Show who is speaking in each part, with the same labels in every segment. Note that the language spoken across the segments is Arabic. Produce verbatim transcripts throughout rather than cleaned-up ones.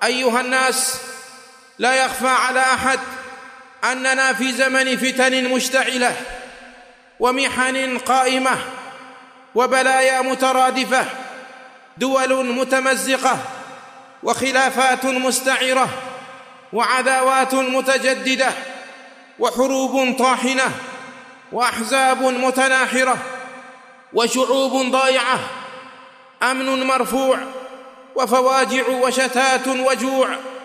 Speaker 1: أيها الناس، لا يخفى على أحد أننا في زمن فتن مشتعلة ومحن قائمة وبلايا مترادفة، دول متمزقة وخلافات مستعرة وعداوات متجددة وحروب طاحنة وأحزاب متناحرة وشعوب ضائعة، أمن مرفوع وفواجع وشتات وجوع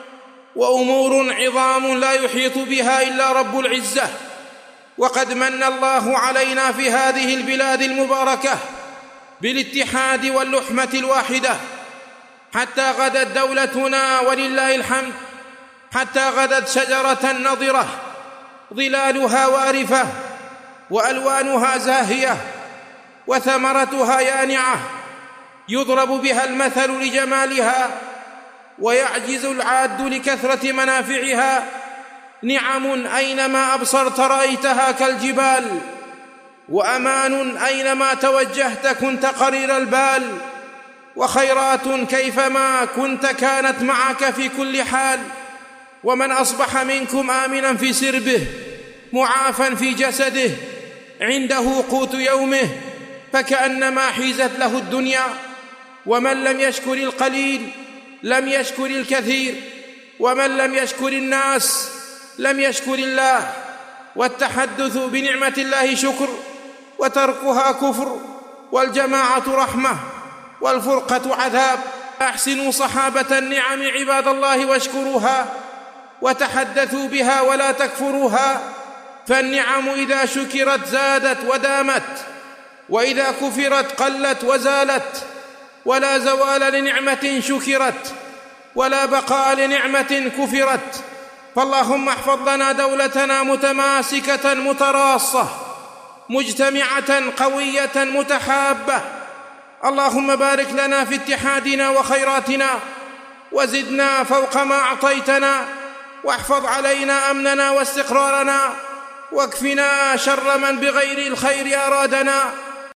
Speaker 1: وأمور عظام لا يحيط بها إلا رب العزة. وقد من الله علينا في هذه البلاد المباركة بالاتحاد واللحمة الواحدة، حتى غدت دولتنا ولله الحمد، حتى غدت شجرة نضرة ظلالها وارفة وألوانها زاهية وثمرتها يانعة، يضرب بها المثل لجمالها ويعجز العاد لكثرة منافعها. نعم أينما أبصرت رأيتها كالجبال، وأمان أينما توجهت كنت قرير البال، وخيرات كيفما كنت كانت معك في كل حال. ومن أصبح منكم آمنا في سربه معافا في جسده عنده قوت يومه فكأنما حيزت له الدنيا. ومن لم يشكر القليل لم يشكر الكثير، ومن لم يشكر الناس لم يشكر الله. والتحدث بنعمة الله شكر، وتركها كفر، والجماعة رحمة، والفرقة عذاب. أحسنوا صحابة النعم عباد الله واشكروها، وتحدثوا بها ولا تكفروها، فالنعم إذا شكرت زادت ودامت، وإذا كفرت قلت وزالت. ولا زوال لنعمة شكرت، ولا بقاء لنعمة كفرت. فاللهم احفظ لنا دولتنا متماسكة متراصة مجتمعة قوية متحابة. اللهم بارك لنا في اتحادنا وخيراتنا، وزدنا فوق ما أعطيتنا، واحفظ علينا أمننا واستقرارنا، واكفنا شر من بغير الخير أرادنا.